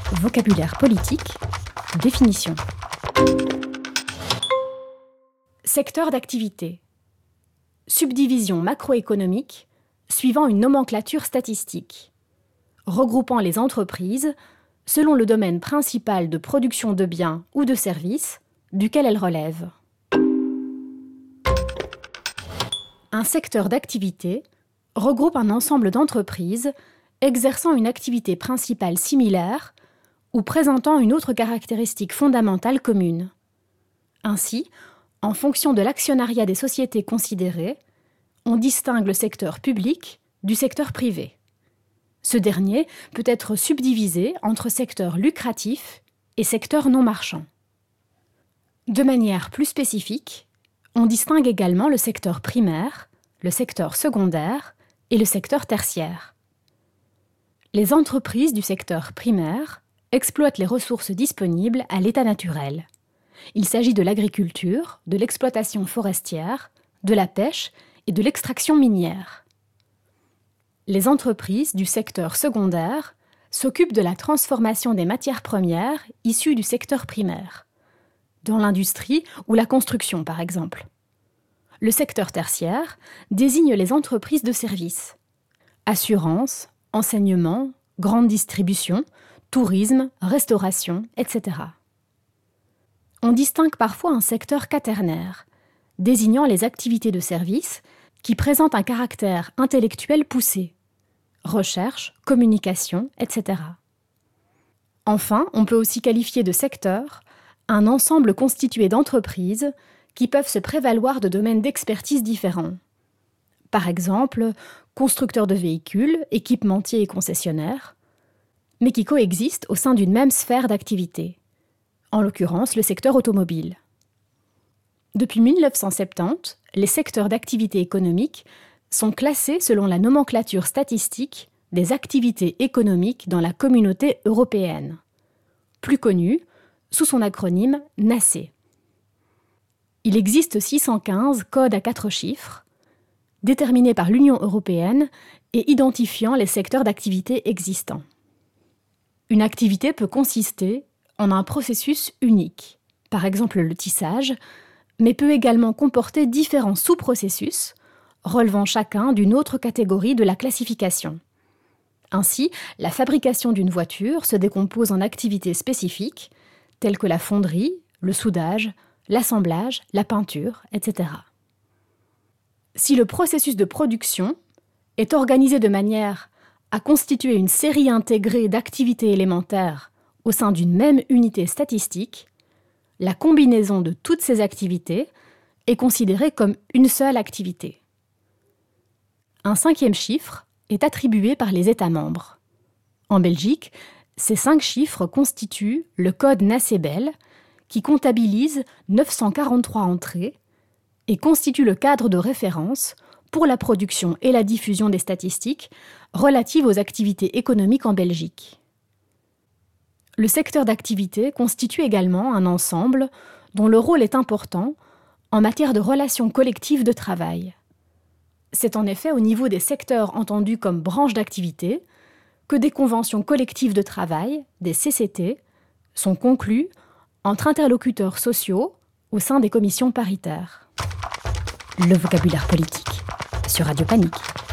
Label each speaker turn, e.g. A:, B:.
A: Vocabulaire politique, définition. Secteur d'activité. Subdivision macroéconomique suivant une nomenclature statistique, regroupant les entreprises selon le domaine principal de production de biens ou de services duquel elles relèvent. Un secteur d'activité regroupe un ensemble d'entreprises exerçant une activité principale similaire ou présentant une autre caractéristique fondamentale commune. Ainsi, en fonction de l'actionnariat des sociétés considérées, on distingue le secteur public du secteur privé. Ce dernier peut être subdivisé entre secteur lucratif et secteur non marchand. De manière plus spécifique, on distingue également le secteur primaire, le secteur secondaire et le secteur tertiaire. Les entreprises du secteur primaire exploitent les ressources disponibles à l'état naturel. Il s'agit de l'agriculture, de l'exploitation forestière, de la pêche et de l'extraction minière. Les entreprises du secteur secondaire s'occupent de la transformation des matières premières issues du secteur primaire, dans l'industrie ou la construction par exemple. Le secteur tertiaire désigne les entreprises de services, assurance, enseignement, grande distribution, tourisme, restauration, etc. On distingue parfois un secteur quaternaire, désignant les activités de service qui présentent un caractère intellectuel poussé, recherche, communication, etc. Enfin, on peut aussi qualifier de secteur un ensemble constitué d'entreprises qui peuvent se prévaloir de domaines d'expertise différents. Par exemple, constructeurs de véhicules, équipementiers et concessionnaires, mais qui coexistent au sein d'une même sphère d'activité, en l'occurrence le secteur automobile. Depuis 1970, les secteurs d'activité économique sont classés selon la nomenclature statistique des activités économiques dans la communauté européenne, plus connue sous son acronyme NACE. Il existe 615 codes à 4 chiffres, déterminés par l'Union européenne et identifiant les secteurs d'activité existants. Une activité peut consister en un processus unique, par exemple le tissage, mais peut également comporter différents sous-processus, relevant chacun d'une autre catégorie de la classification. Ainsi, la fabrication d'une voiture se décompose en activités spécifiques, telles que la fonderie, le soudage, l'assemblage, la peinture, etc. Si le processus de production est organisé de manière à constituer une série intégrée d'activités élémentaires au sein d'une même unité statistique, la combinaison de toutes ces activités est considérée comme une seule activité. Un 5e chiffre est attribué par les États membres. En Belgique, ces 5 chiffres constituent le code NACEBEL, qui comptabilise 943 entrées et constitue le cadre de référence pour la production et la diffusion des statistiques relatives aux activités économiques en Belgique. Le secteur d'activité constitue également un ensemble dont le rôle est important en matière de relations collectives de travail. C'est en effet au niveau des secteurs entendus comme branches d'activité que des conventions collectives de travail, des CCT, sont conclues entre interlocuteurs sociaux au sein des commissions paritaires. Le vocabulaire politique sur Radio Panique.